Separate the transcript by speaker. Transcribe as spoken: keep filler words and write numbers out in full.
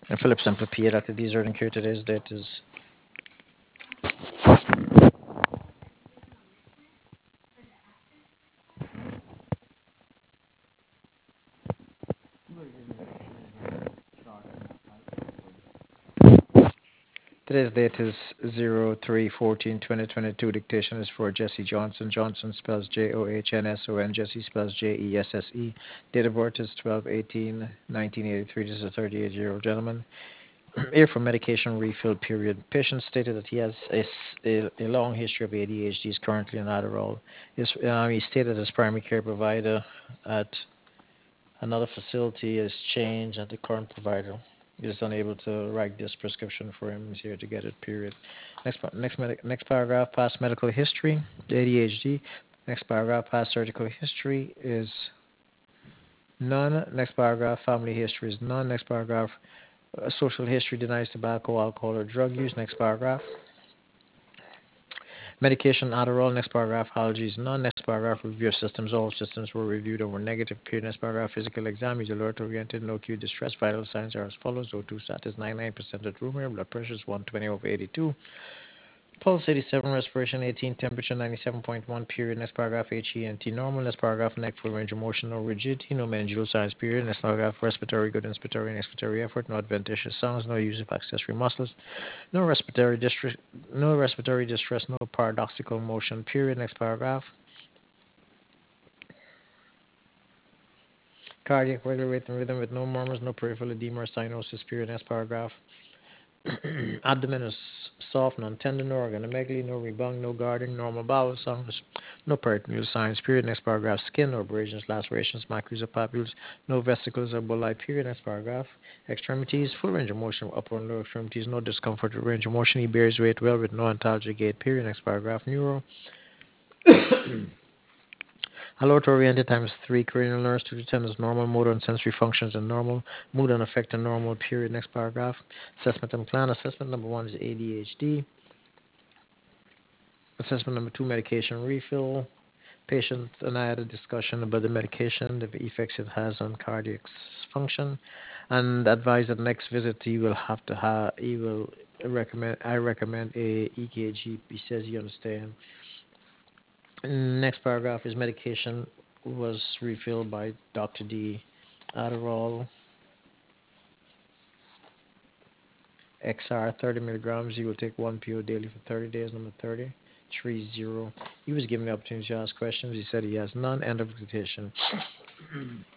Speaker 1: And Philip Semper P. That these are incurred today's date is today's date is zero three fourteen twenty twenty-two. Dictation is for Jesse Johnson. Johnson spells J O H N S O N. Jesse spells J E S S E. Date of birth is twelve eighteen nineteen eighty-three. This is a thirty-eight year old gentleman. Here for medication refill period. Patient stated that he has a, s- a- a long history of A D H D. Is currently on Adderall. His, um, he stated his primary care provider at another facility is changed, and the current provider is unable to write this prescription for him. He's here to get it. Period. Next, next, next paragraph. Past medical history. A D H D. Next paragraph. Past surgical history is none. Next paragraph. Family history is none. Next paragraph. Uh, social history denies tobacco, alcohol, or drug use. Next paragraph. Medication, Adderall. Next paragraph. Allergies, none. Next paragraph. Review of systems. All systems were reviewed over negative. Period. Next paragraph. Physical exam is alert oriented. No acute distress. Vital signs are as follows. O two status ninety-nine percent at room air. Blood pressure is one twenty over eighty-two. Pulse eighty-seven. Respiration eighteen. Temperature ninety-seven point one. Period. Next paragraph. H E N T normal. Next paragraph. Neck full range of motion. No rigidity. No meningeal signs. Period. Next paragraph. Respiratory good. Inspiratory and expiratory effort. No adventitious sounds. No use of accessory muscles. No respiratory distress, no respiratory distress, no paradoxical motion. Period. Next paragraph. Cardiac regular rate and rhythm with no murmurs, no peripheral edema or cyanosis. Period. Next paragraph. Abdomen is soft, non-tender, no organomegaly, no rebound, no guarding, normal bowel sounds, no peritoneal signs. Period. Next paragraph. Skin, no abrasions, lacerations, macros or papules, no vesicles or bullae. Period. Next paragraph. Extremities, full range of motion, upper and lower extremities, no discomfort with range of motion. He bears weight well with no antalgic gait. Period. Next paragraph. Neuro. Alert oriented times three cranial nerves to determine as normal motor and sensory functions and normal mood and affect and normal. Period. Next paragraph. Assessment and plan. Assessment number one is A D H D. Assessment number two, medication refill. Patient and I had a discussion about the medication, the effects it has on cardiac function, and advised that next visit he will have to have he will recommend I recommend a E K G. He says you understand. Next paragraph is medication was refilled by Doctor D. Adderall X R thirty milligrams. He will take one pill daily for thirty days. Number thirty. Three zero. He was given the opportunity to ask questions. He said he has none. End of quotation.